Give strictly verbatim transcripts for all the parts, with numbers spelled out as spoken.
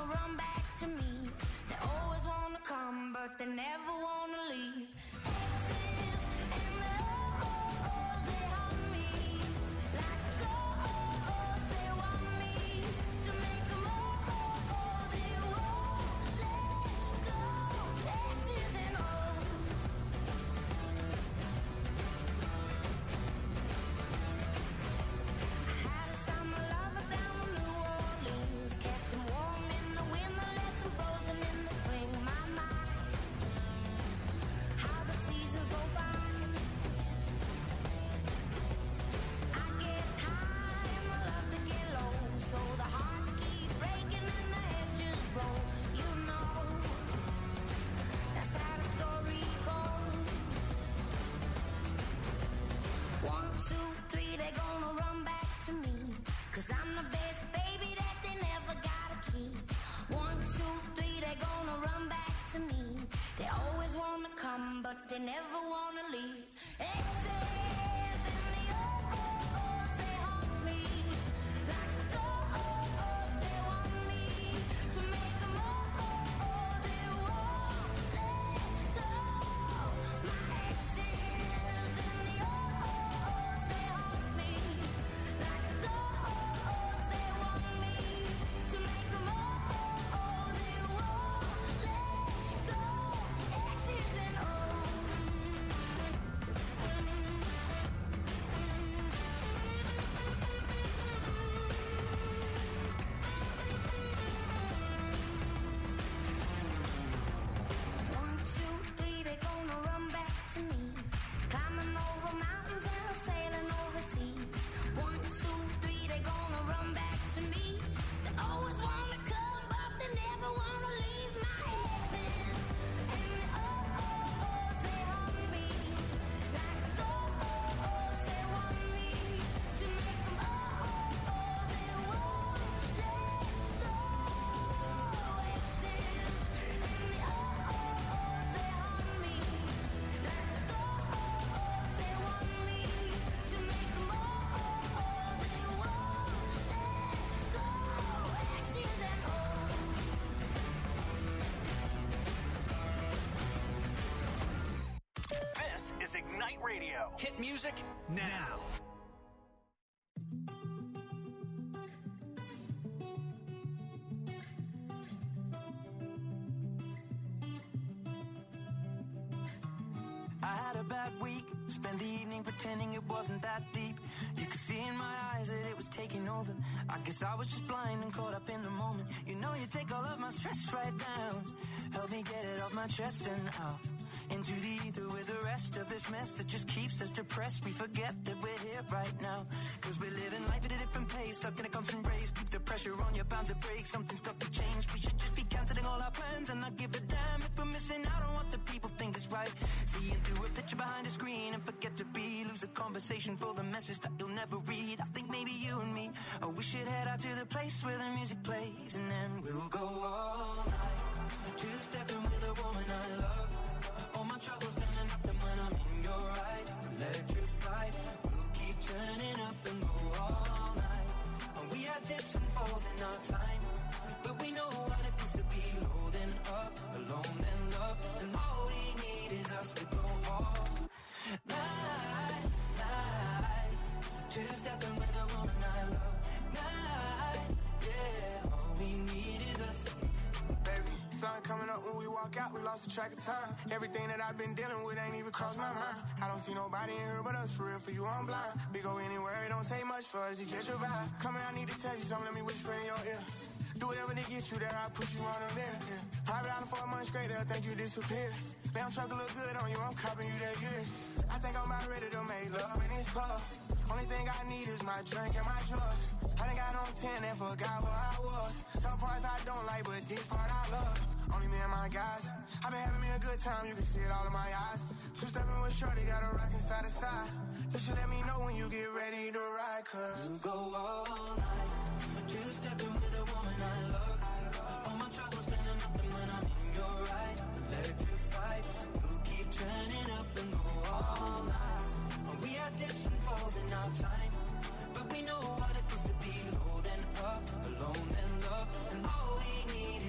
run back to me. They always wanna come, but they never wanna leave. Exes and the oh-ohs, they haunt me. Like go-ohs, they want me to make them oh-oh, they won't let go. Exes and ohs. I had a summer lover down in New Orleans, kept him warm in the winter, left him frozen in the spring. My, my, how the seasons go by. I get high and I love to get low, so the hearts keep breaking and the heads just roll. You know, that's how the story goes. One, two, three, they gonna run back to me, 'cause I'm the best baby that they never gotta keep. One, two, three, they gonna run back to me. They always wanna come, but they never wanna leave. Exes and the oh-ohs, they haunt me. Like the oh-ohs, they want me to make them oh-oh, they won't let go. My exes and the oh-ohs, they haunt me. Like the oh-ohs, they want me to make them oh-oh, they won't let go. Exes and ohs. One, two, three, they gonna run back to me. Climbing over mountains and sailing overseas. One, two, three, they gonna run back to me. They always wanna come, but they never wanna leave. My exes and the oh-ohs, they haunt me. Like the oh-ohs, they want me to make them oh-oh, they won't let go. Exes and the oh-ohs, they haunt me. Like the oh-ohs, they want me to make them oh-oh, they won't let go. Exes and ohs. This is Ignite Radio. Hit music now. I had a bad week, spent the evening pretending it wasn't that deep. You could see in my eyes that it was taking over. I guess I was just blind and caught up in the moment. You know you take all of my stress right down. Help me get it off my chest and out into the ether with the rest of this mess that just keeps us depressed. We forget that we're here right now, 'cause we're living life at a different pace, stuck in a constant race. Keep the pressure on, you're bound to break. Something's got to change. We should just be cancelling all our plans and not give a damn if we're missing out on what the people think is right. Seeing through a picture behind a screen and forget to be. Lose the conversation for the message that you'll never read. I think maybe you and me, oh, we should head out to the place where the music plays, and then we'll go all night, two-stepping with a woman I love. All my troubles standing up, and when I'm in your eyes, electrified. We'll keep turning up and go all night. And we had dips and falls in our time, but we know what it is to be low then up, alone then love. And all we need is us to go all night, night. Two-stepping with a woman I love. Night, yeah. All we need is us. Baby, sun coming up when we walk out, we lost the track of time. Everything that I've been dealing with ain't even crossed my mind. I don't see nobody in here but us, for real, for you I'm blind. We go anywhere, it don't take much for us to catch your vibe. Come here, I need to tell you something, let me whisper in your ear. Do whatever to get you there, I'll put you on a there. Yeah. Private island for a month straight, they'll think you disappeared. Damn truck look good on you, I'm copping you that years. I think I'm about ready to make love in this club. Only thing I need is my drink and my drugs. I done got on ten and forgot who I was. Some parts I don't like, but this part I love. Only me and my guys. I've been having me a good time, you can see it all in my eyes. Two-stepping with shorty, got a rockin' side to side. You should let me know when you get ready to ride, cause we'll go all night, two-stepping with a woman I love. All my troubles standing up, and when I'm in your eyes, electrified. We'll keep turning up and go all night. And we had dips and falls in our time, but we know what it is to be low then up, alone then love. And all we need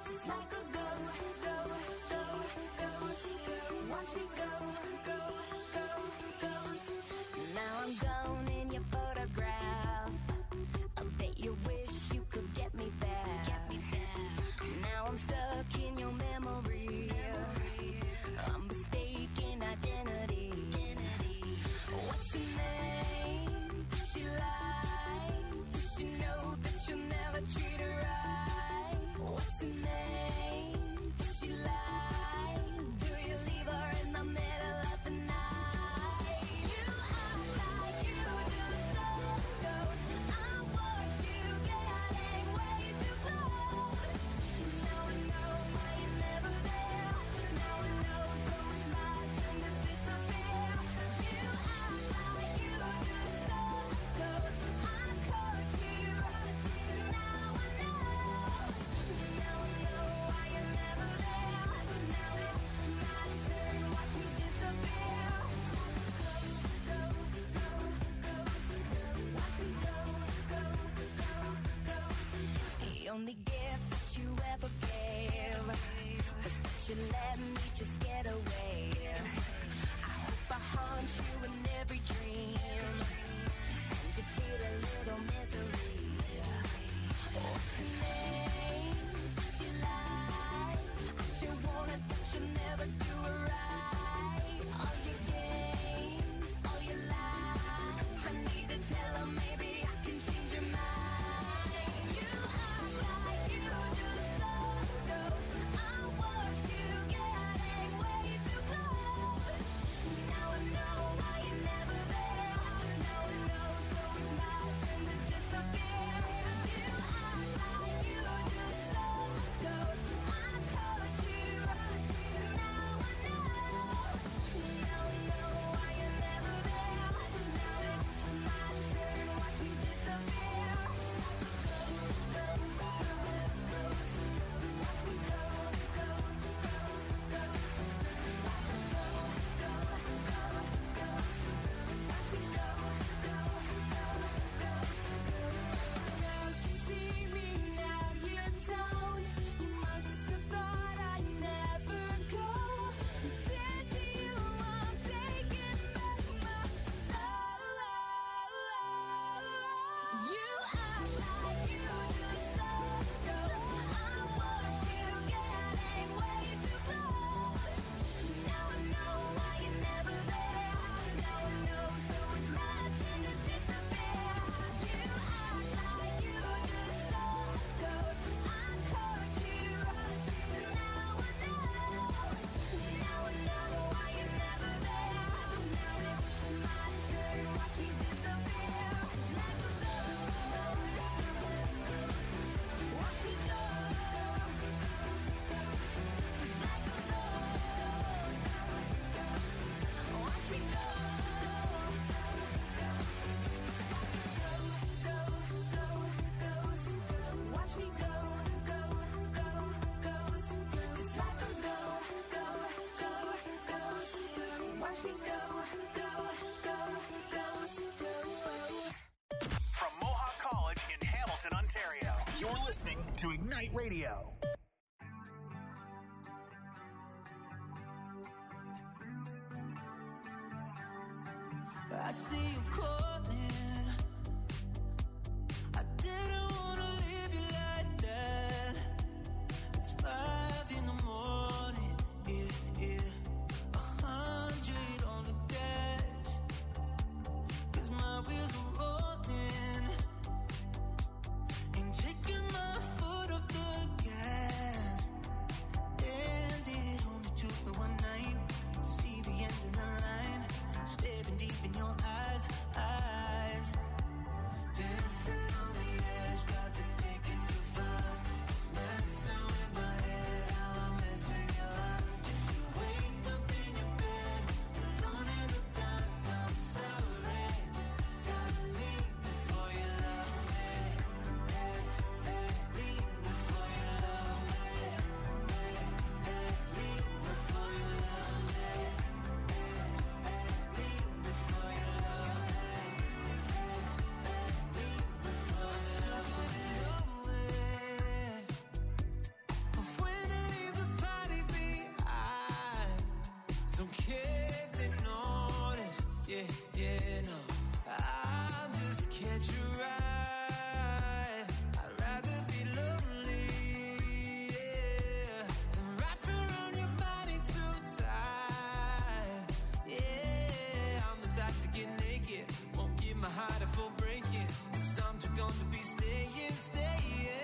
just like a go, go, go, ghost. Watch me go, go, go, ghost. Now I'm gone in your photograph. I bet you wish you could get me back. Get me back. Now I'm stuck in your memory. I'm mistaken identity. What's her name? Does she lie? Does she know that you'll never treat her right? What's her name? Does she lie? Do you leave her in the middle of the night? You act like you just don't go. I watched you getting way too close. Now I know why you're never there. Now I know, so it's my turn to disappear. You act like you just don't go. I caught you. Now I know. Now I know why you're never there. Now it's my turn. Watch me disappear. Go, go, go, go. Watch me go, go, go, go. The only gift that you ever gave was that you let me just get away. I hope I haunt you in every dream, and you feel a little misery. What's her name? Does she lie? I sure wanted that you'll never do it right. All your games, all your lies. I need to tell her maybe I can change your mind. You act like you just don't go. I watched you getting way too close. Now I know why you're never there. Now I know, so it's my turn to disappear. You act like you just don't go. I caught you. Now I know. Now I know why you're never there. Now it's my turn. Watch me disappear. Go, go, go, go. Watch me go, go, go, go. Just like a go, go, go, go. Watch me go, go, go, go. Now you see me, now you don't. You must have thought I'd never go. Dead to you, I'm taking back my soul. You act like you just don't go. I watched you getting way too close. Now I know why you're never there. Now I know, so it's my turn to disappear. You act like you just don't go. I caught you. Now I know. Now I know why you're never there. Now it's my turn. Watch me disappear. Just like a ghost. Watch me go. Just like a ghost. Watch me go. Go, go, ghost. Watch me go, go, go, ghost. Just like a go, go, go, ghost. Watch me go, go, go, ghost. From Mohawk College in Hamilton, Ontario, you're listening to Ignite Radio. I see you calling. I didn't wanna leave you like that. It's five in the morning, yeah, yeah. A hundred on the dash. 'Cause my wheels are rolling. Ain't taking my foot off the gas. And it only took me one night to see the end of the line. Staring deep in your eyes, I care if they notice. Yeah, yeah, no, I'll just catch you right. I'd rather be lonely, yeah, than wrapped around your body too tight. Yeah, I'm the type to get naked, won't give my heart a full breaking, 'cause I'm just gonna be staying, staying.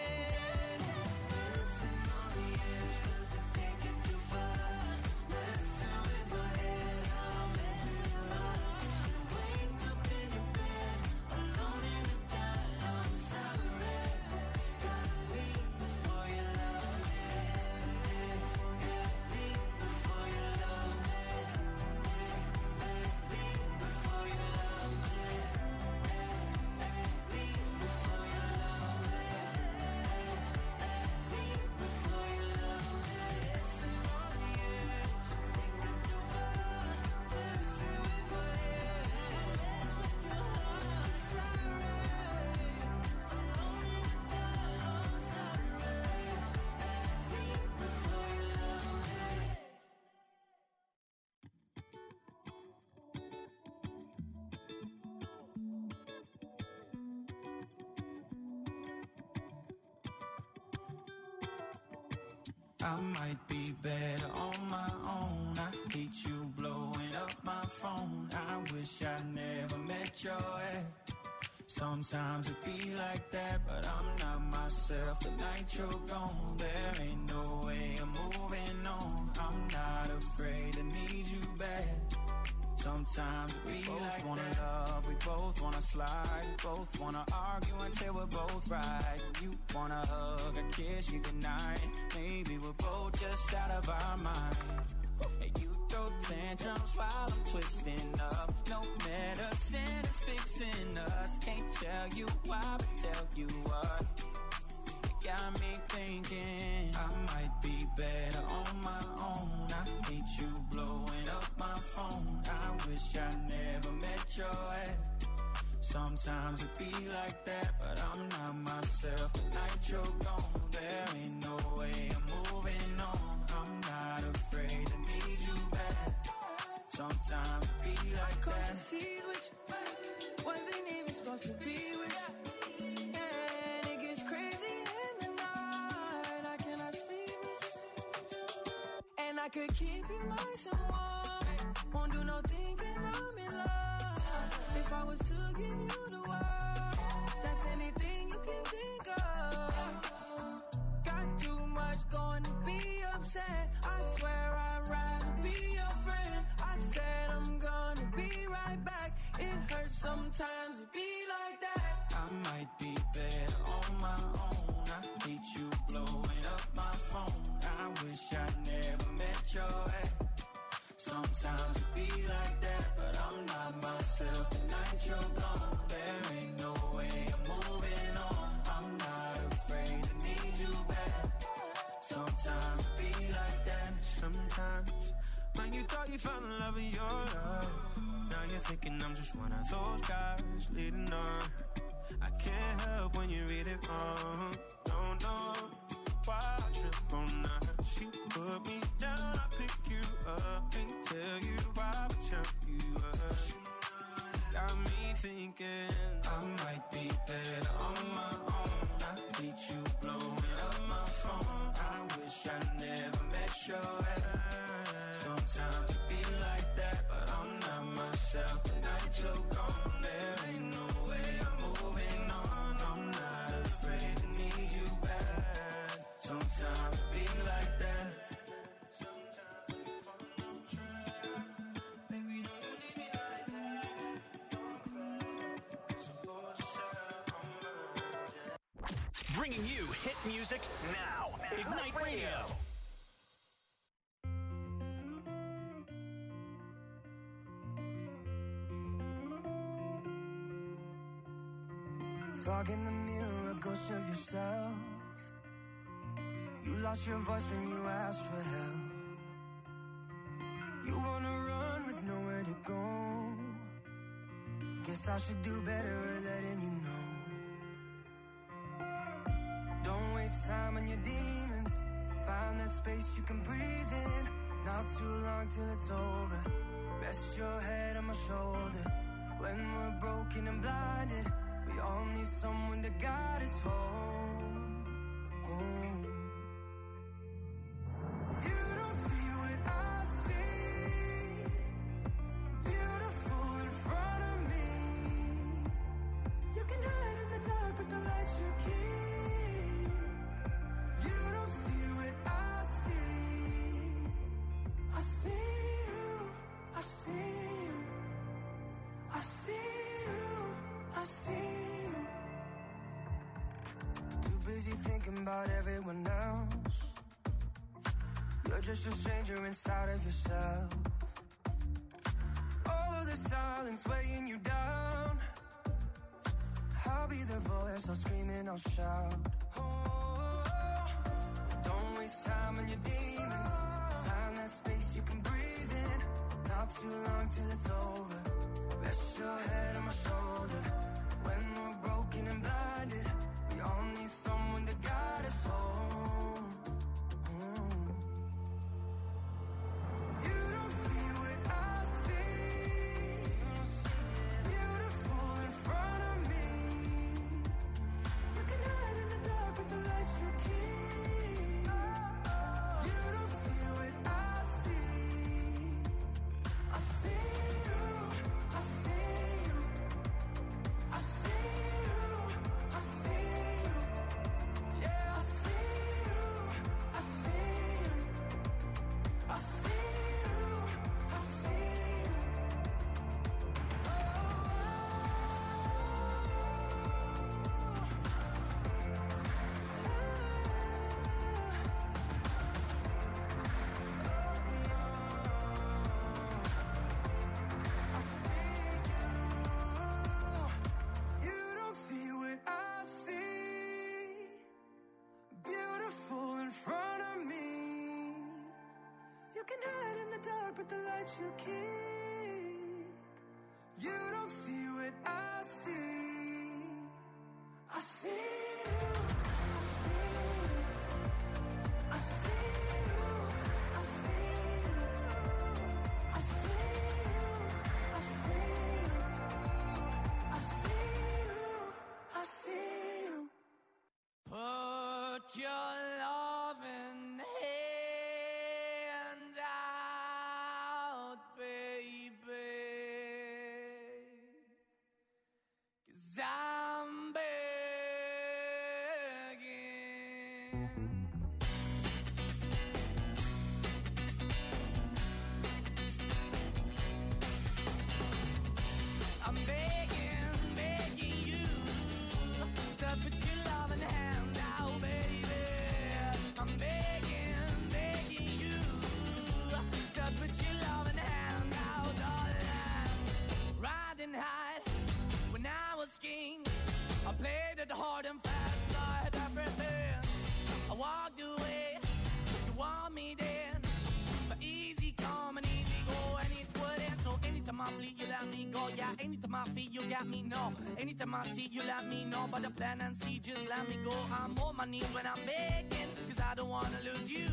I might be better on my own. I hate you blowing up my phone. I wish I never met your ex. Sometimes it be like that, but I'm not myself the night you're gone. There ain't no way I'm moving on. I'm not afraid to need you back. Sometimes we both like wanna that. Love, we both wanna slide, we both wanna argue until we're both right. You wanna hug, a kiss, you deny it. Maybe we're both just out of our mind. And you throw tantrums while I'm twisting up. No medicine is fixing us. Can't tell you why, but tell you what. It got me thinking I might be better on my own. I hate you blowing up my phone. I wish I never met your ex. Sometimes it be like that, but I'm not myself the night you're gone. There ain't no way I'm moving on. I'm not afraid to need you back. Sometimes it be like Cause that. you see which wasn't even supposed to be with you. And it gets crazy in the night. I cannot sleep with you. And I could keep you nice and warm. Won't do no thinking I'm in love. If I was to give you the world, that's anything you can think of. Got too much going to be upset. I swear I'd rather be your friend. I said I'm gonna be right back. It hurts sometimes to be like that. I might be better on my own. I hate you blowing up my phone. I wish I never met your ex. Sometimes it be like that, but I'm not myself the night you're gone. There ain't no way I'm moving on. I'm not afraid to need you back. Sometimes it be like that. Sometimes, when you thought you found the love of your life, now you're thinking I'm just one of those guys leading on. I can't help when you read it wrong. Don't know why I trip on that. She put me down, I pick you up. Can't tell you why, but tell you up. Got me thinking I might be better on my own. I hate you blowing up my phone. I wish I never met your ex. Sometimes it be like that, but I'm not myself the night you're gone. There ain't no way I'm moving on. I'm not afraid to need you back. Sometimes it be like that. Sometimes when you fall on track, baby, don't you leave me like that. Don't cry, 'cause I'm bored yourself on mine. Bringing you hit music now. Ignite Radio. Fog in the mirror, a ghost of yourself. You lost your voice when you asked for help. You wanna run with nowhere to go. Guess I should do better at letting you know. Don't waste time on your demons. Find that space you can breathe in. Not too long till it's over. Rest your head on my shoulder. When we're broken and blinded, we all need someone to guide us home, home. You don't see what I see. Beautiful in front of me. You can hide in the dark, but the light you keep. You don't see what I see. I see you, I see you, I see you, I see you. Too busy thinking about everyone else. You're just a stranger inside of yourself. All of the silence weighing you down. I'll be the voice, I'll scream and I'll shout. Oh, don't waste time on your demons. Find that space you can breathe in. Not too long till it's over. Rest your head on my shoulder. When we're broken and blinded, we all need someone to guide us home. Mm. You don't see what I see. Beautiful in front of me. You can hide in the dark, but the light you keep. You don't see what I see. I see you, I see you, I see you, I see you. Yeah, I see you, I see you, I see you, I see you. You don't see what I see. Beautiful in front of me. You can hide in the dark, but the light you keep. You don't see what I see. I see you, I see you, I see you, I see you, I see you, I see you, I see you, I see you. Put your loving hand out, baby, 'cause I'm begging. I'm begging, begging you to put your loving hand out, baby. I'm begging, begging you to put your loving hand out, darling. Riding high when I was king, I played it hard and fast, 'cause I had everything. I walked away, you want me then, but easy come and easy go, and it wouldn't. So anytime I bleed, you let me go. Yeah, anytime I feel, you got me, no. Anytime I see, you let me know. But the plan and see, just let me go. I'm on my knees when I'm begging, 'cause I don't wanna lose you.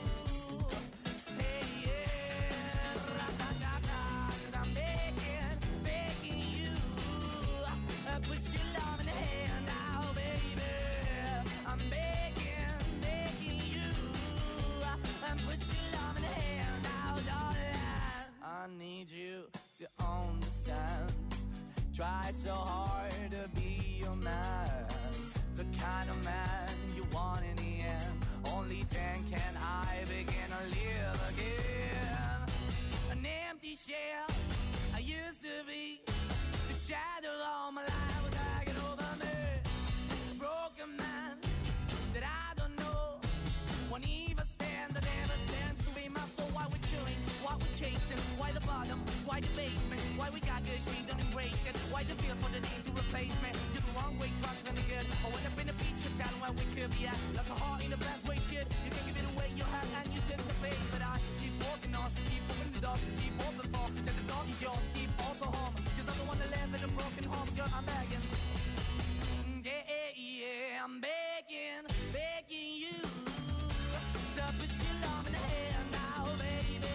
Hey, yeah, ra-da-da-da, 'cause I'm begging, begging you. Uh, put your love in the hand out, baby. I'm begging, begging you. Uh, and put your love in the hand out, darling. I need you to understand. Try so hard to be your man, the kind of man you want in the end. Only then can I begin to live again. An empty shell I used to be, the shadow all my life was hanging over me. A broken man that I don't know, won't even stand, that never stands to be my soul. Why we chilling, why we chasing, why the bottom, why the basement, why we got good, she don't embrace it. Why the feel for the need to replace me? You're the wrong way, trying to be good. I went up in the feature town where we could be at. Like a heart in the best way, shit. You can give it away, you have, and you take the bait. But I keep walking on, keep opening the door, keep open for. Then the door is yours, keep also home. 'Cause I'm the one that live in a broken home, girl, I'm begging. Yeah, yeah, yeah, I'm begging, begging you to put your love in the hand now, baby.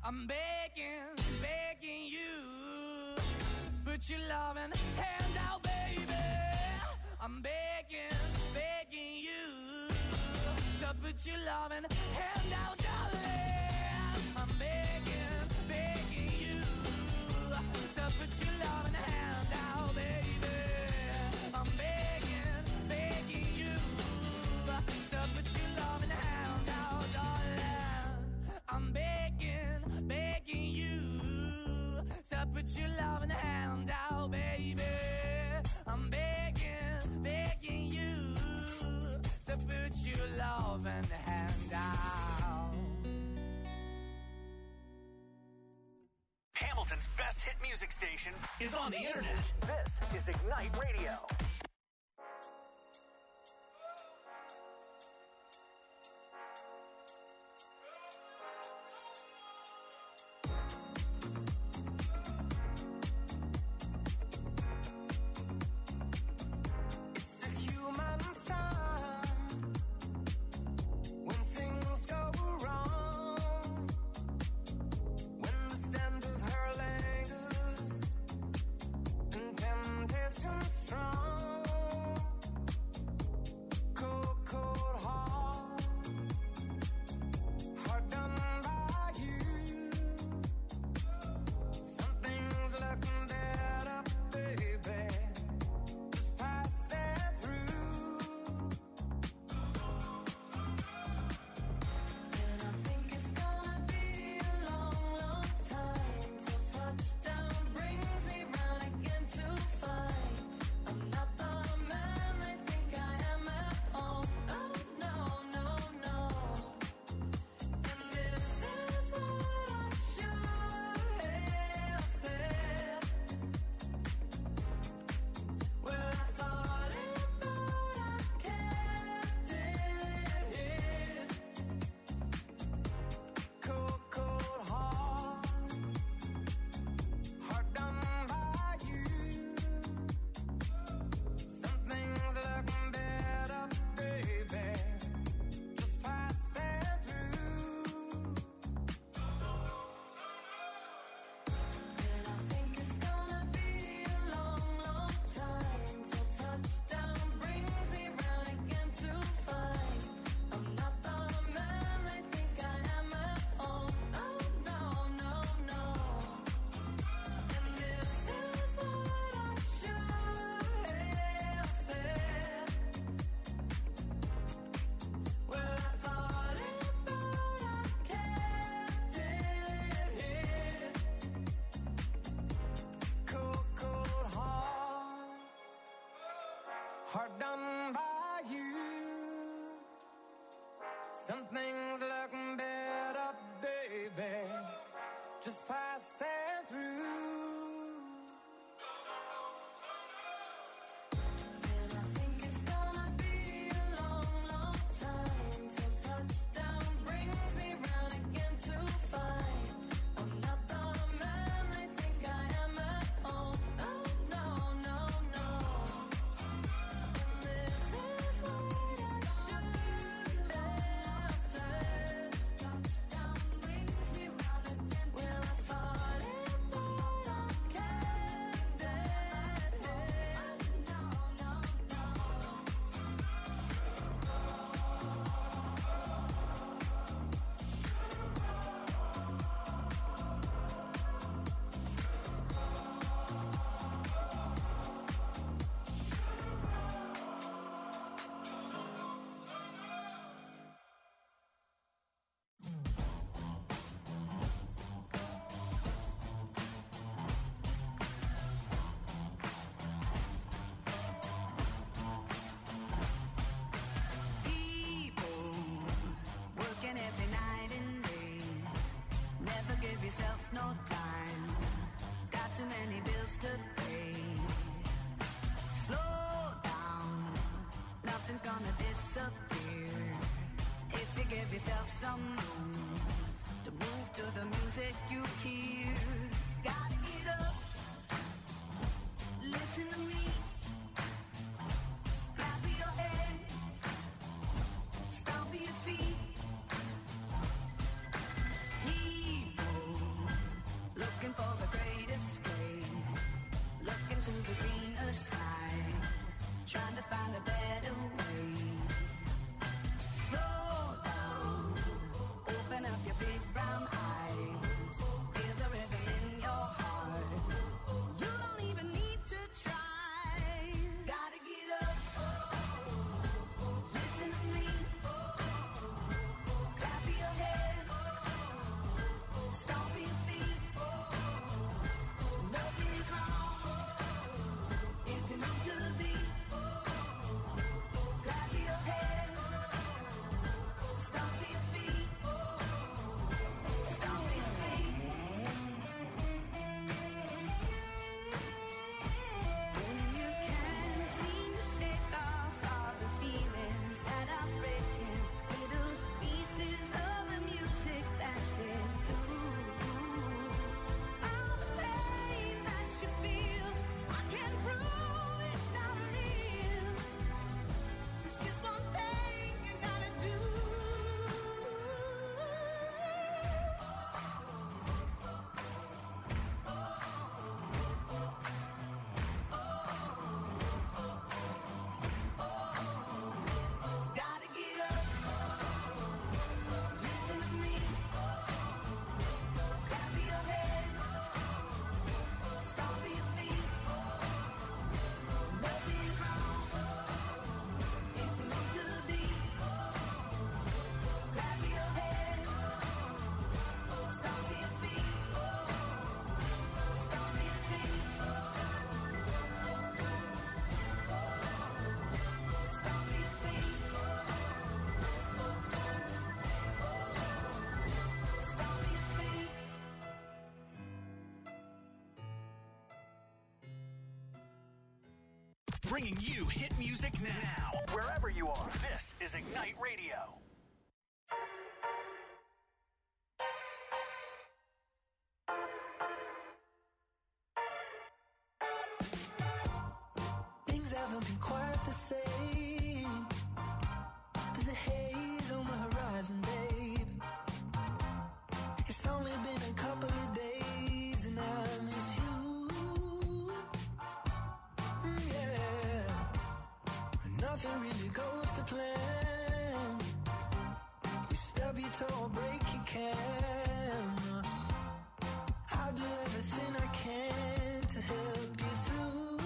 I'm begging, begging you, put your loving hand out, baby. I'm begging, begging you, to put your loving hand out, darling. I'm begging, begging you, to put your loving hand out, baby. I'm begging, begging you, to put your loving hand out, darling. I'm begging, begging you, to put your loving hand out, baby. I'm begging, begging you, to put your loving hand out. Hamilton's best hit music station is on the internet. This is Ignite Radio. Hard done by you. Some things look better, baby, just passing through. Yourself no time, got too many bills to pay. Slow down, nothing's gonna disappear if you give yourself some room to move to the music you hear. Gotta get up, listen to me, clap your hands, stomp your feet. People trying to find a better way. Slow down, open up your big brown eyes, feel the rhythm in your heart. You don't even need to try. Gotta get up, listen to me, clap your hands, stomp your feet. Nothing is wrong if you move to the beat. Clap your hands, stomp your feet, stomp your feet. When you can't seem to shake off all the feelings that are breaking, little pieces of the music that's in you. All the pain that you feel, I can prove it's not real. It's just one thing you gotta do. Gotta get up, listen to me, clap your hands, stomp your feet. Nothing is wrong if you move to the beat. Clap your hands, stomp your feet, stomp your feet, stomp your feet, stomp your feet. Bringing you hit music now, wherever you are. This is Ignite Radio. Things haven't been quite the same. There's a haze on the horizon, babe. It's only been a couple of days and I miss you. Mm, yeah. Nothing really goes to plan. You stub your toe or break your can. I'll do everything I can to help you through.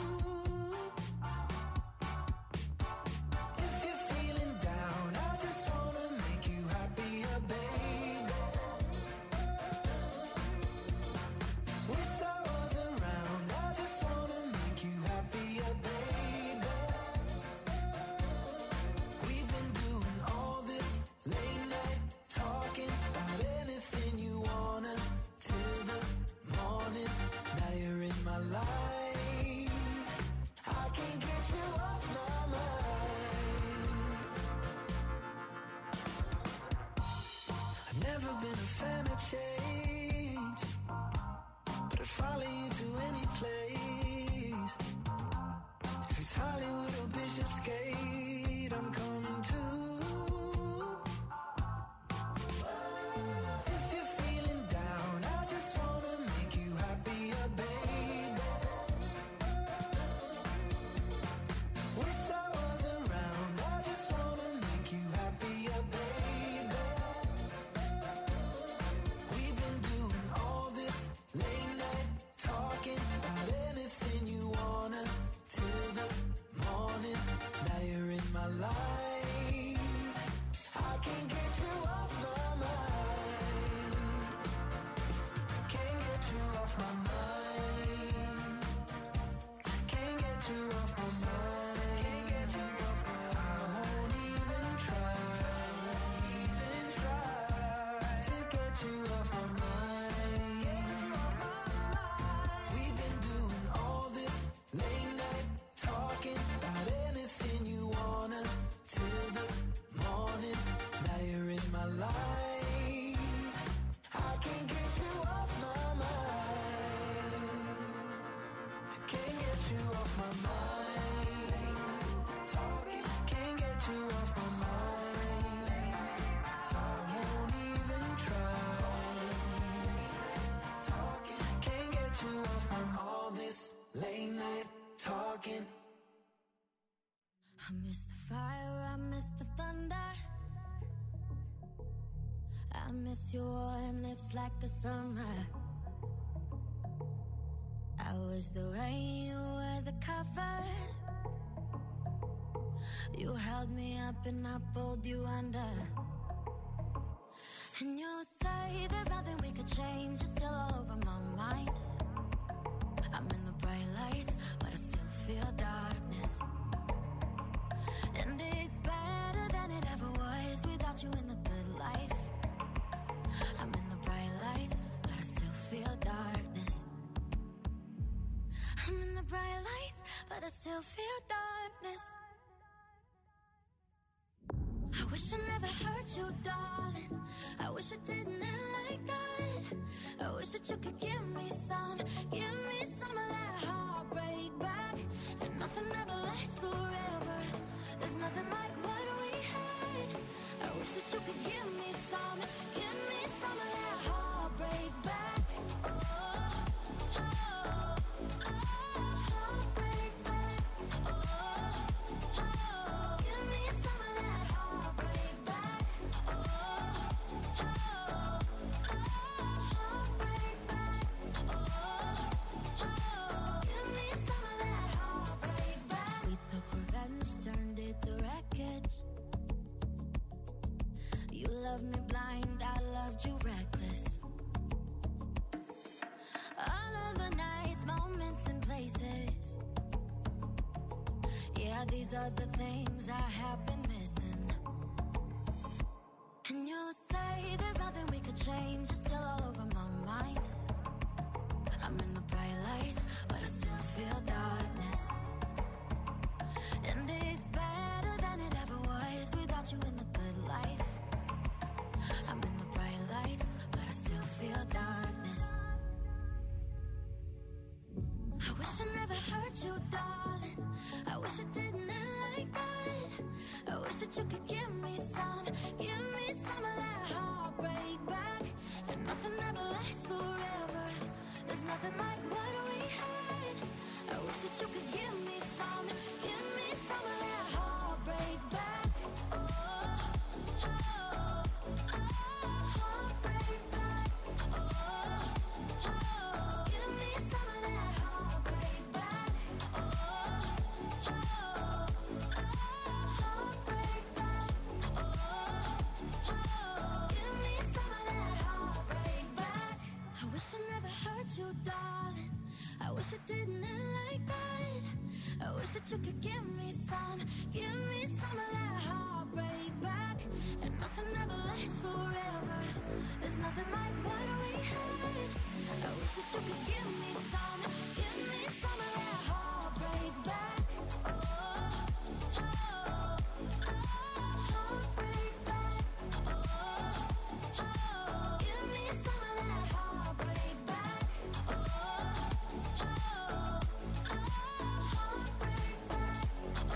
If you're feeling down, I just wanna make you happier, baby. Wish I was around, I just wanna make you happier, baby. We've been doing all this late night talking about anything you wanna till the morning. Now you're in my life. I can't get you off my mind. I've never been a fan of change, but I'd follow you to any place. If it's Hollywood or Bishopsgate, I'm coming too. If you're feeling down, I just wanna make you happier, baby. Wish I was around, I just wanna make you happier, baby. We've been doing all this late night talking about anything you wanna till the morning. Now you're in my life. I can't get you off my mind. Can't get you off my mind. Can't get you off my mind. Can't get you off my mind. I won't even try. Even try to get you off my mind. Get you off my mind. We've been doing all this late night talking about anything you wanna till the morning. Now you're in my life. I can't get you off my mind. Can't get you off my mind. Talking, can't get you off my mind. I won't even try. Talking, can't get you off from all this late night talking I miss the fire, I miss the thunder. I miss your warm lips like the summer. I was the rain, you were the cover. You held me up and I pulled you under. And you say there's nothing we could change. You're still all over my mind. I'm in the bright lights, but I still feel darkness. And it's better than it ever was without you in the good life. I'm in the bright lights, but I still feel darkness. I'm in the bright lights, but I still feel darkness. I wish I never hurt you, darling. I wish I didn't end like that. I wish that you could give me some, give me some of that heartbreak back. And nothing ever lasts forever. There's nothing like what we had. I wish that you could give me some, give me some of that heartbreak back. Oh, oh, oh, heartbreak back. Oh, oh, give me some of that heartbreak back. Oh, oh, oh, heartbreak back. Oh, oh, give me some of that heartbreak back. We took revenge, turned it to wreckage. You loved me blind, I loved you reckless. All of the nights, moments and places. Yeah, these are the things I have been missing. And you say there's nothing we could change. You're still all over my mind. I'm in the bright lights, but I still feel darkness. And it's better than it ever was without you in the good life. I'm in the bright lights, but I still feel darkness. I wish I never hurt you, darling. I wish I didn't end like that. I wish that you could give me some, give me some of that heartbreak back. And nothing ever lasts forever. There's nothing like what we had. I wish that you could give me some, give me some of that heartbreak back. Oh, oh, oh, heartbreak back. Oh, oh, give me some of that heartbreak back. Oh, oh, oh, heartbreak back. Oh, oh, give me some of that heartbreak back. I wish I never hurt you, darling. I wish I didn't end like that. I wish that you could give me some, give me some of that heartbreak back. And nothing ever lasts forever. There's nothing like what we had. I wish that you could give me some, give me some of that heartbreak back. Oh, oh, oh, heartbreak back. Oh, oh, give me some of that heartbreak back. Oh, oh, oh, heartbreak back. Oh,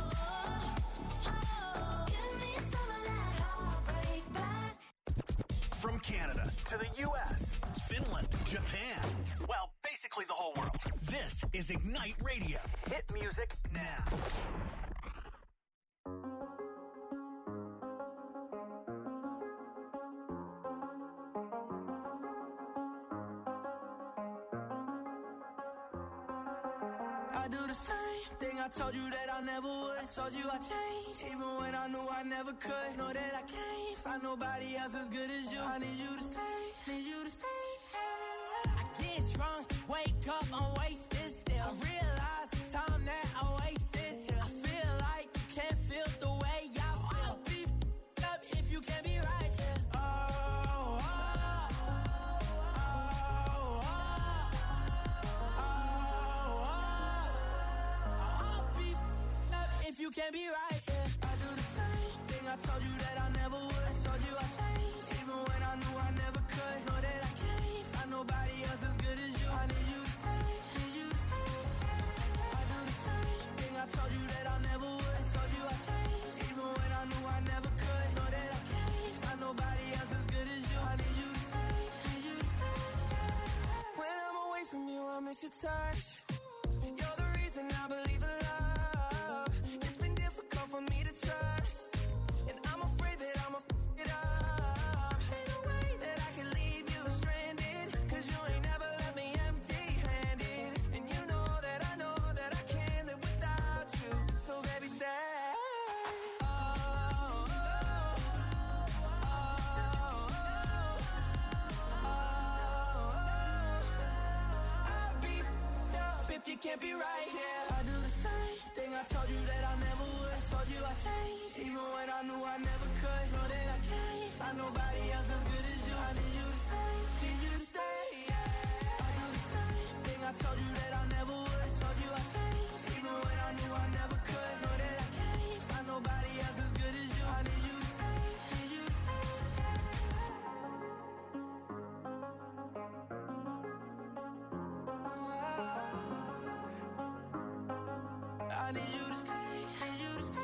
oh, give me some of that heartbreak back. From Canada to the U S, Finland, Japan, well, basically the whole world. This is Ignite Radio. Hit music now. I do the same thing I told you that I never would. I told you I changed, even when I knew I never could. Know that I can't find nobody else as good as you. I need you to stay, need you to stay. I get drunk, wake up, I'm wasted still. I realize the time that I wasted here. I feel like you can't feel the way I feel. I'll be f***ed up if you can't be right here. Oh, oh, oh, oh, oh, oh. I'll be f***ed up if you can't be right here. I do the same thing I told you that I never would. I told you I changed, even when I knew I never could. Know that I can't find nobody else as good as you. I need you to stay, need you to stay. I do the same thing I told you that I never would. I told you I changed, even when I knew I never could. Know that I can't find nobody else as good as you. I need you to stay, need you to stay. When I'm away from you, I miss your touch. You're the reason I believe in love. It's been difficult for me it can't be right, yeah. I do the same thing, I told you that I never would. I told you I changed, even when I knew I never could. Know that I can't find nobody else as good as you. I need you to stay, need you to stay, yeah. I do the same thing, I told you that I never would. I told you I changed, even when I knew I never could. Know that I can't find nobody else as good as you. I need you to stay, need you to stay, I need you to stay, need you to stay.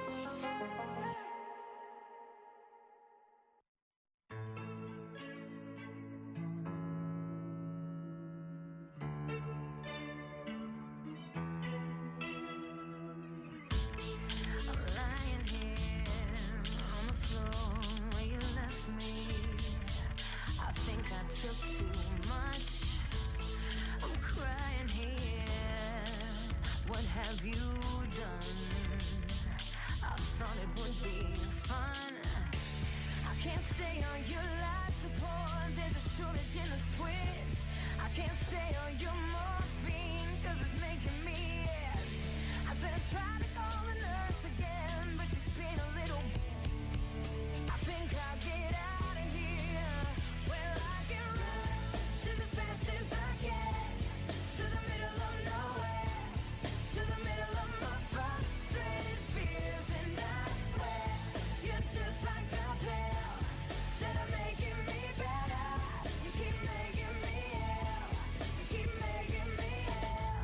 I'm lying here on the floor where you left me. I think I took too much. I'm crying here. What have you done? I thought it would be fun. I can't stay on your life support. There's a shortage in the switch. I can't stay on your morphine, cause it's making me ill. I said I tried to call the nurse again, but she's been a little. I think I'll get out of here. Well, I can run just as fast as I can to the middle of nowhere, to the middle of my frustrated fears, and I swear you're just like a pill. Instead of making me better, you keep making me ill. You keep making me ill.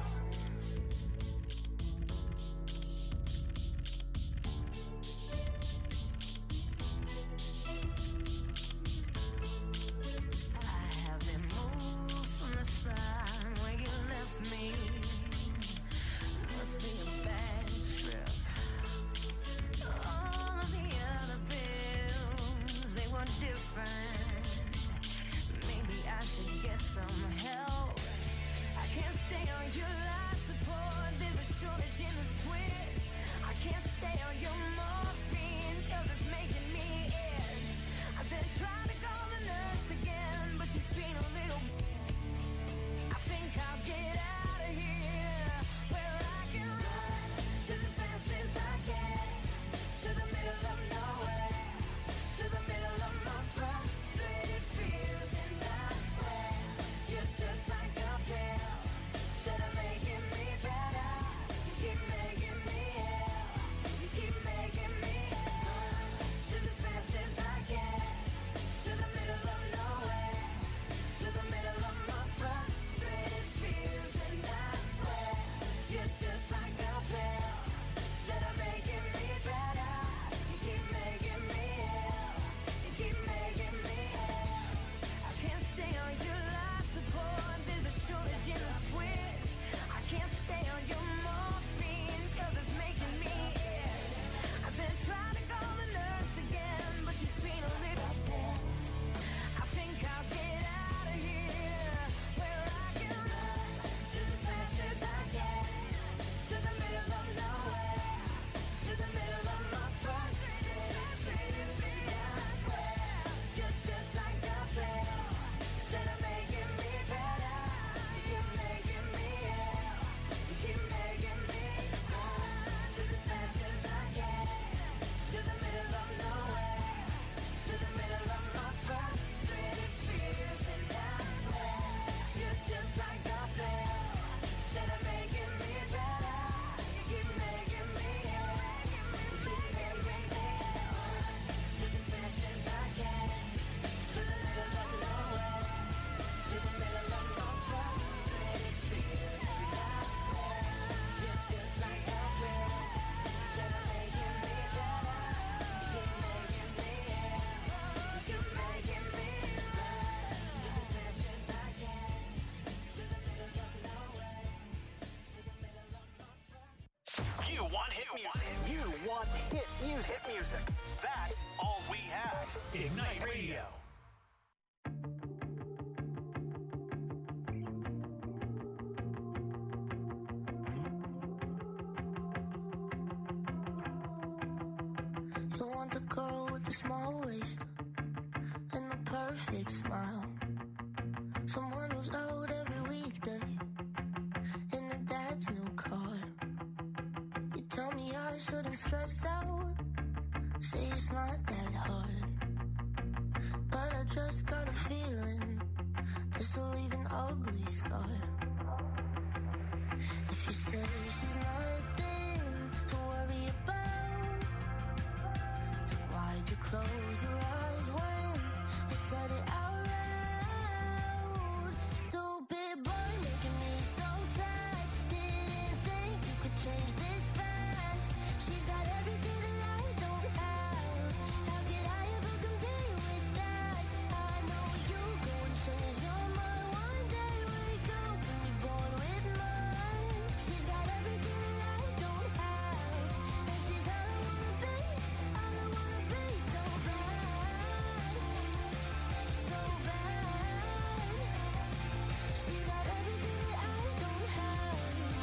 I haven't moved from the spot where you left me. This must be a bad trip. All of the other bills, they were different. Maybe I should get some help. I can't stay on your life support. There's a shortage in the switch. I can't stay on your morphine, cause it's making me itch. I said try to call the nurse again, but she's been a little. I think I'll get out of here. Well, I can run just as fast as I can to the middle of nowhere, to the middle of my frustrated fears, and I swear you're just like a pill. Instead of making me better, you keep making me ill. You keep making me ill. Just as fast as I can to the middle of nowhere, to the middle of my frustrated fears, and I swear you're just like a pill. Instead of making me better, you keep making me ill. You keep making me ill. I can't stay on your life support. There's a shortage in the switch. I can't stay on your morphine, cause it's making me itch. I said try to call the nurse again, but she's been a little. I think I'll get out of here. Well, I can run just as fast as I can to the middle of nowhere, to the middle of my frustrated fears, and I swear you're just like a pill. Instead of making me better, you keep making me ill. You keep making me run just as fast as I can to the middle of nowhere, to the middle of my frustrated fears, and I swear you're just like a pill. Instead of making me better, you keep making me ill. You keep making me ill. Just as fast as I can to the middle of nowhere, to the middle of my frustrated fears, and I swear you're just like a pill. Instead of making me better, you keep making me ill. You keep making me run just as fast as I can to the middle of nowhere, to the middle of my frustrated. You want hit music. You want hit music. Hit music. That's all we have. Ignite Radio. You want the girl with the small waist and the perfect smile. Someone who's out every weekday in her dad's new I shouldn't stress out. Say it's not that hard, but I just got a feeling this will leave an ugly scar. If you say she's nothing to worry about, then why'd you close your eyes when you said it out loud? Stupid boy making me so sad. Didn't think you could change this fast. She's got everything that I don't have. How could I ever compete with that? I know you go and change your mind one day. Wake up and be born with mine. She's got everything that I don't have, and she's all I wanna be, all I wanna be. So bad, so bad. She's got everything that I don't have.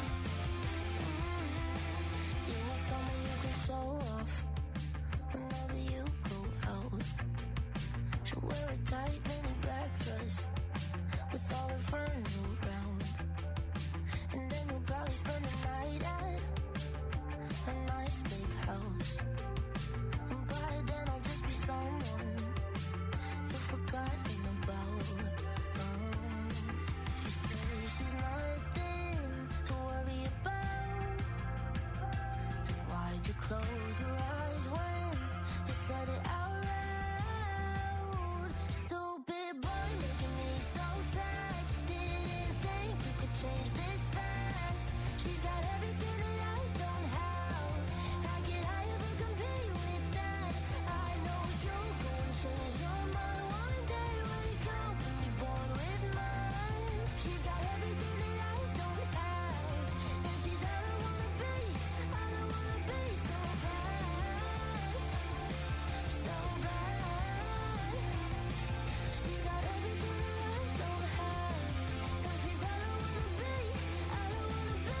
You want someone you can show off whenever you go out. She'll wear a tight mini black dress with all her friends around, and then you'll probably spend the night at a nice big house. And by then I'll just be someone you've forgotten about. Um, if you say she's nothing to worry about, then why'd you close your eyes when you said it out loud? Stupid boy making me so sad. Didn't think you could change this fast. She's got everything that I don't have. How could I ever compete with that? I know you'll go and change your mind one day. Wake up and be born with mine. She's got everything that I don't have, and she's all I wanna be, all I wanna be. So bad, so bad. She's got everything that I don't have, and she's all I wanna be, all I wanna be.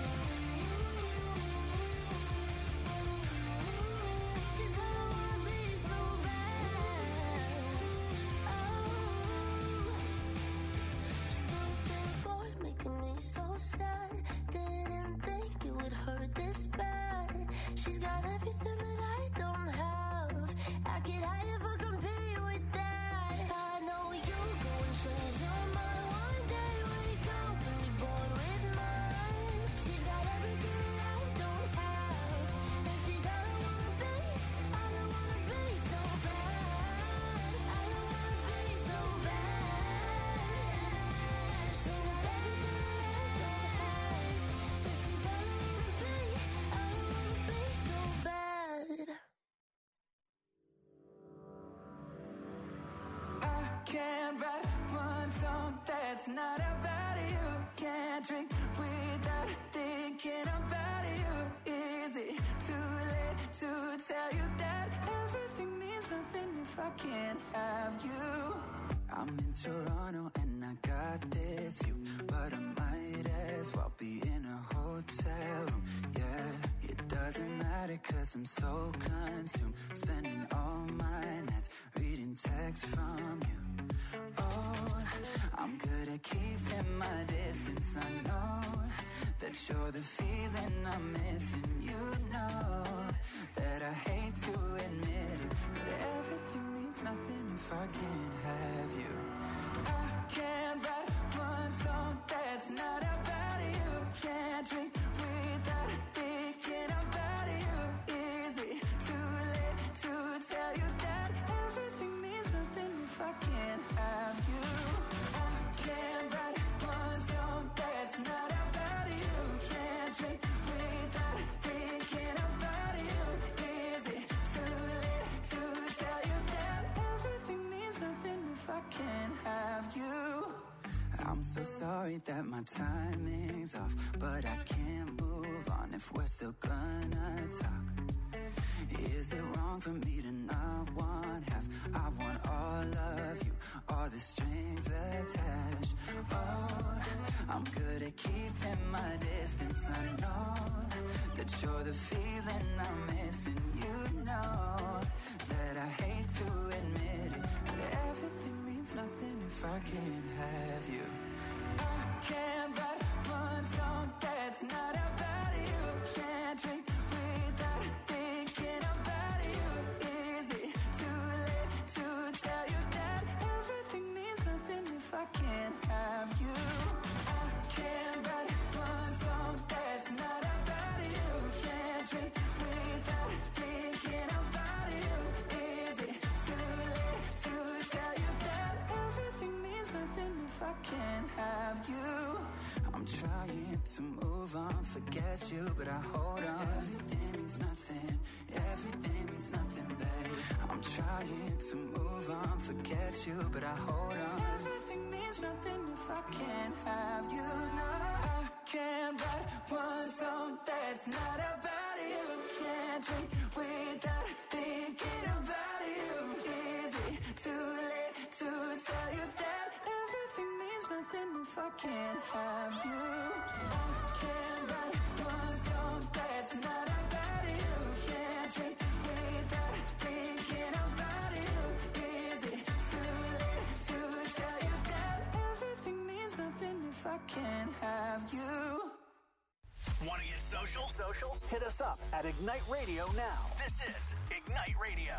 She's all I wanna be, so bad. Oh, stupid boy making me so sad. Didn't think it would hurt this bad. She's got everything that I don't have. How could I ever compete with that? I know you'll go and change your mind one day. Wake up and be born with mine. She's got everything that I don't have, and she's all I wanna be, all I wanna be. So bad, all I wanna be. So bad. She's got everything that I don't have, and she's all I wanna be, all I wanna be. So bad. I can't write one song that's not about you. Can't drink without thinking about you. Is it too late to tell you that everything means nothing if I can't have you? I'm in Toronto and I got this view, but I might as well be in a hotel room. Yeah, it doesn't matter 'cause I'm so consumed, spending all my nights reading texts from you. Oh, I'm good at keeping my distance. I know that you're the feeling I'm missing. You know that I hate to admit it, but everything means nothing if I can't have you. I can't write one song that's not about you. Can't drink without thinking about you. Is it too late to tell you that everything means nothing if I can't have you? I can't write one song that's not about you. Can't drink without thinking about you. Is it too late to tell you that everything means nothing if I can't have you? I'm so sorry that my timing's off, but I can't move on if we're still gonna talk. Is it wrong for me to not want half? I want all of you, all the strings attached. Oh, I'm good at keeping my distance. I know that you're the feeling I'm missing. You know that I hate to admit it, but everything means nothing if I can't have you. I can't write one song that's not about you. Can't drink without I'm trying to move on, forget you, but I hold on. Everything means nothing, everything means nothing, babe. I'm trying to move on, forget you, but I hold on. Everything means nothing if I can't have you now. I can't write one song that's not about you. Can't drink without thinking about you. Is it too late to tell you that everything means nothing if I can't have you? I can't write one song that's not about you. Can't drink without thinking about you. Is it too late to tell you that everything means nothing if I can't have you? Want to get social? Social? Hit us up at Ignite Radio now. This is Ignite Radio.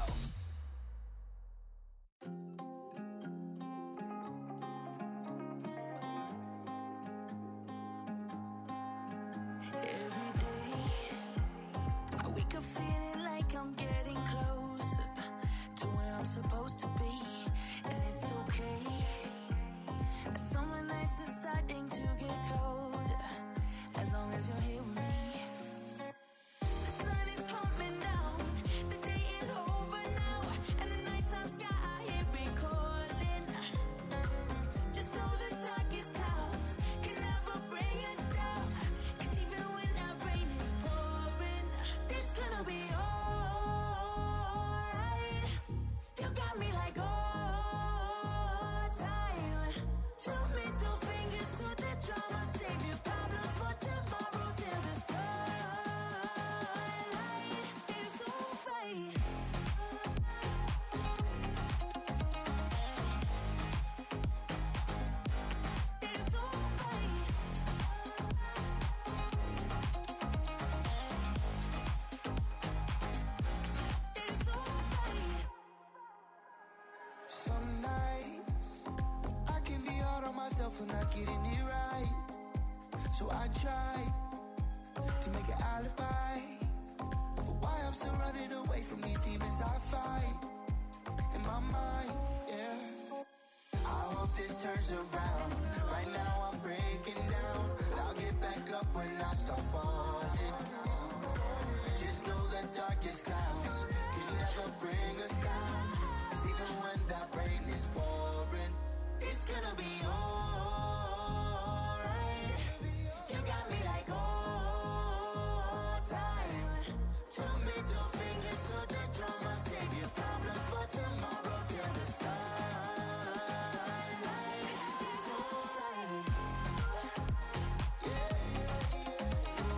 Every day I wake up feeling like I'm getting closer to where I'm supposed to be, and it's okay. Summer nights are starting to get colder, as long as you're here with me. The sun is coming down, the day is over now, and the nighttime sky here be calling. Just know the darkest clouds can never bring us down, 'cause even when that rain is pouring, it's gonna be alright. You got me like all time. Two middle fingers to the drama, save your problems for tomorrow till the sunlight is alright. It's alright. It's alright. Some nights I can be hard on myself for not getting it right. So I try to make an alibi for why I'm still running away from these demons I fight in my mind, yeah. I hope this turns around. Right now I'm breaking down, but I'll get back up when I start falling. Just know the darkest clouds can never bring us down, 'cause even when that rain is pouring, It's gonna be alright. You got me like all time. Two middle fingers to the drama, save your problems for tomorrow till the sunlight is alright. yeah, yeah, yeah.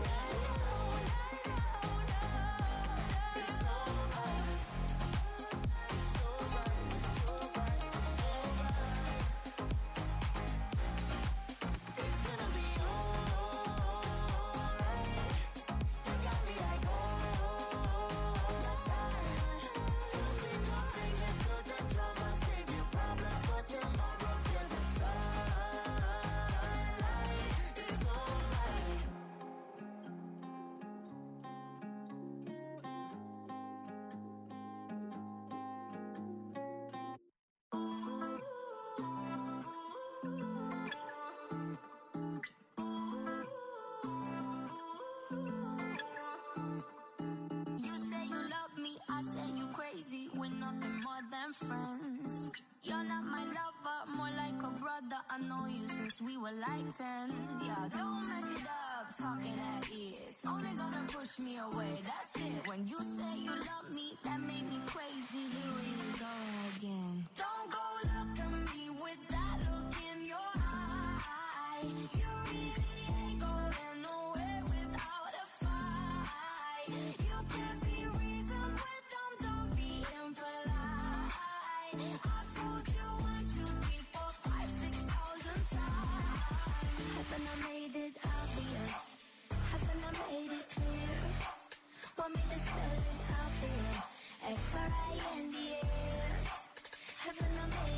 It's alright. It's alright, it's alright, it's alright. It's gonna be alright. You got me like all time. Two middle fingers to the drama, save your problems for tomorrow till the sunlight is alright. You say you love me, I say you crazy. We're nothing more than friends. You're not my lover, more like a brother. I know you since we were like ten. Yeah, don't mess it up, talking at ears. Only gonna push me away, that's it. When you say you love me, that made me crazy. Here we go again. Don't go look at me with that look in your eye. You really ain't going nowhere without a fight. You can't be reasoned with them, don't be impolite. I've told you one, two, three, four, five, six thousand times. Haven't I made it obvious? Haven't I made it clear? Want me to spell it out for you? F R I N D S. Haven't I made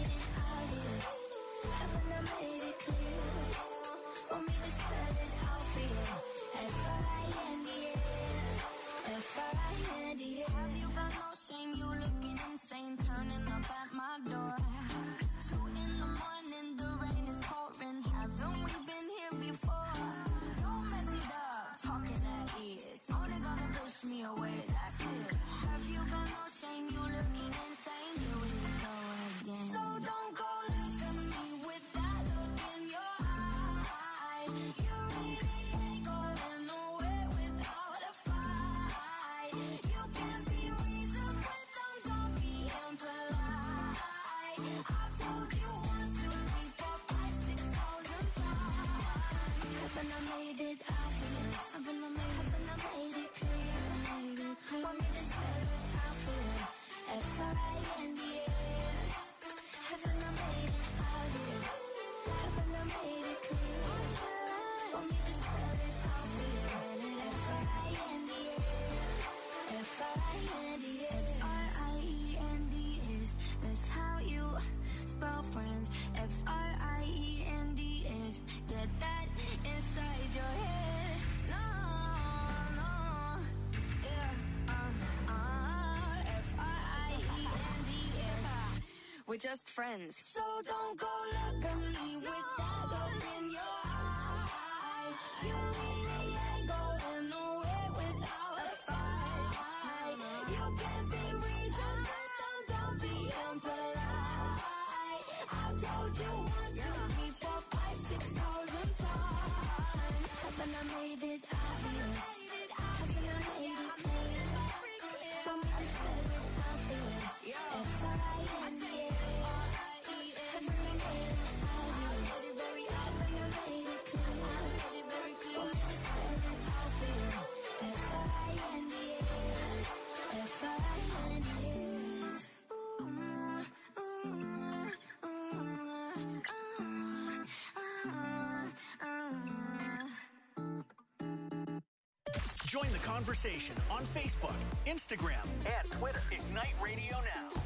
push me away, that's it. Have you got no shame? You looking insane. Here we go again. So don't go look at me with that look in your eye. You really ain't going nowhere without a fight. You can't be reasoned with them, don't be impolite. I've told you one, two, three, four, five, six thousand times. Haven't I made it obvious? Haven't I made, haven't I made it clear? Made it clear. Want me to spell it out for you? F R I N D S. Haven't I made it obvious? Haven't I made it clear? Want me to spell it out for you? F R I N D S. F R I N D S. F R I E N D S. That's how you spell friends. F R I E N D S. Get that inside your head. No, no, yeah, uh, uh, F R I E N D S. We're just friends. So don't go look at me with that look in your eye. You really ain't going nowhere without a fight. You can't be reasoned with them, don't be impolite. I've told you one, two, three, four, five, six thousand times. Haven't I made it obvious? Haven't I made it clear? Want me to spell it out for you? F R I N D S. Haven't I made it obvious? Haven't I made it clear? Want me to spell it out for you? F R I N D S. F R I N D S. Ooh, ooh, ooh, ooh, ooh. Join the conversation on Facebook, Instagram, and Twitter. Ignite Radio Now.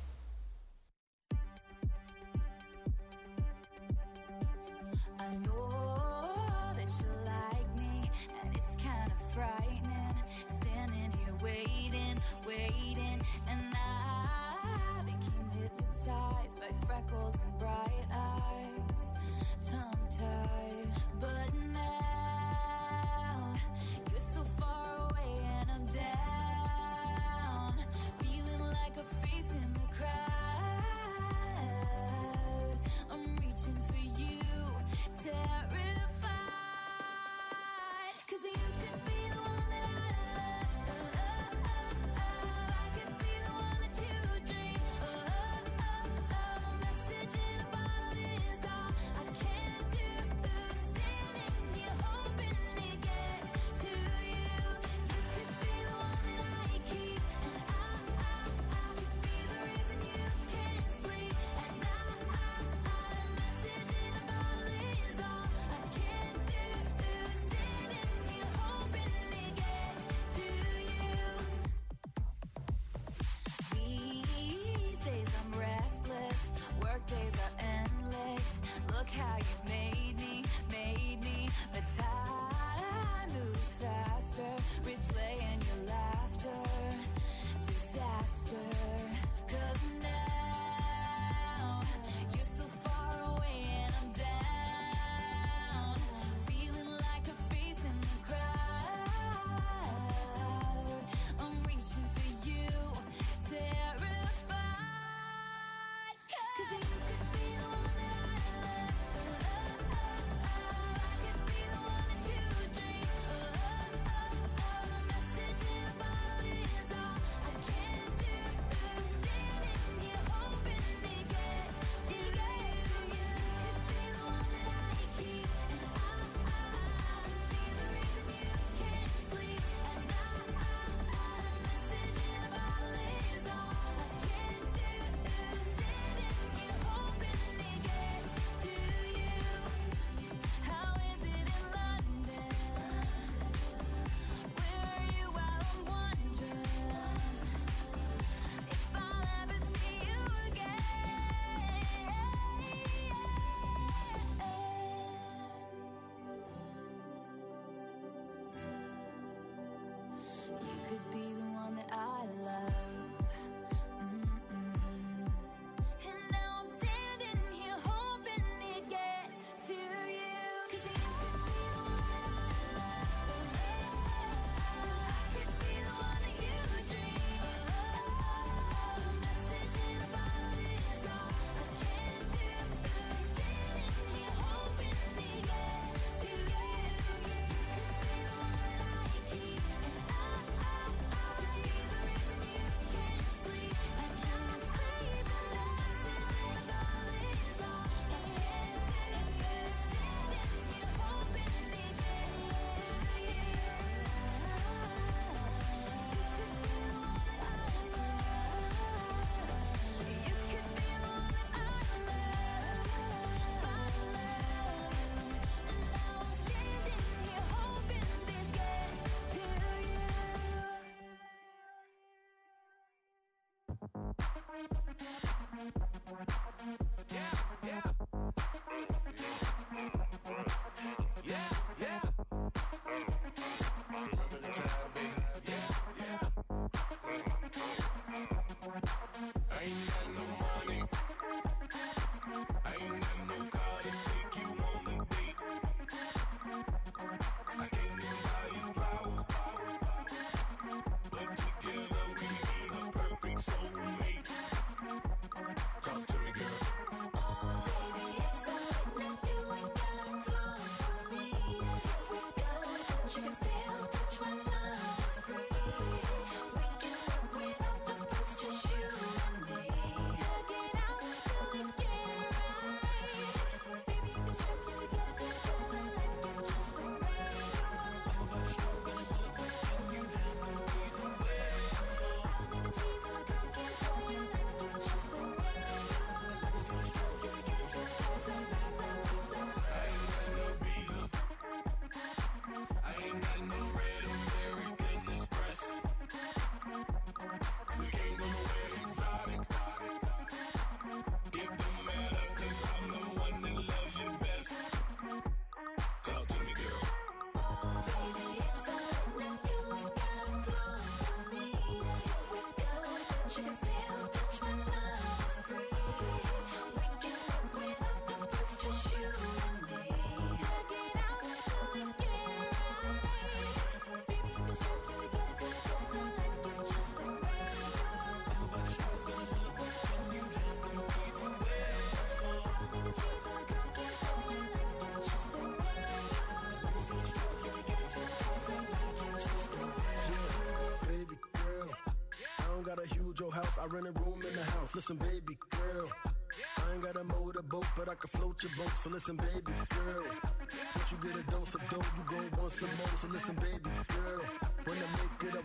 I know that you like me, and it's kind of frightening. Standing here waiting, waiting, and I became hypnotized by freckles and bright eyes, tongue-tied. But now you're so far away, and I'm down, feeling like a face in the crowd. I'm reaching for you, terrified, 'cause you could be the one that I love. I could be the one that you dream. A message in a bottle is all I can do. Standing here House, I rent a room in the house. Listen, baby girl, I ain't got a motorboat, but I can float your boat. So listen, baby girl, once you get a dose of dope, you gon' want some more. So listen, baby girl, when I make it up.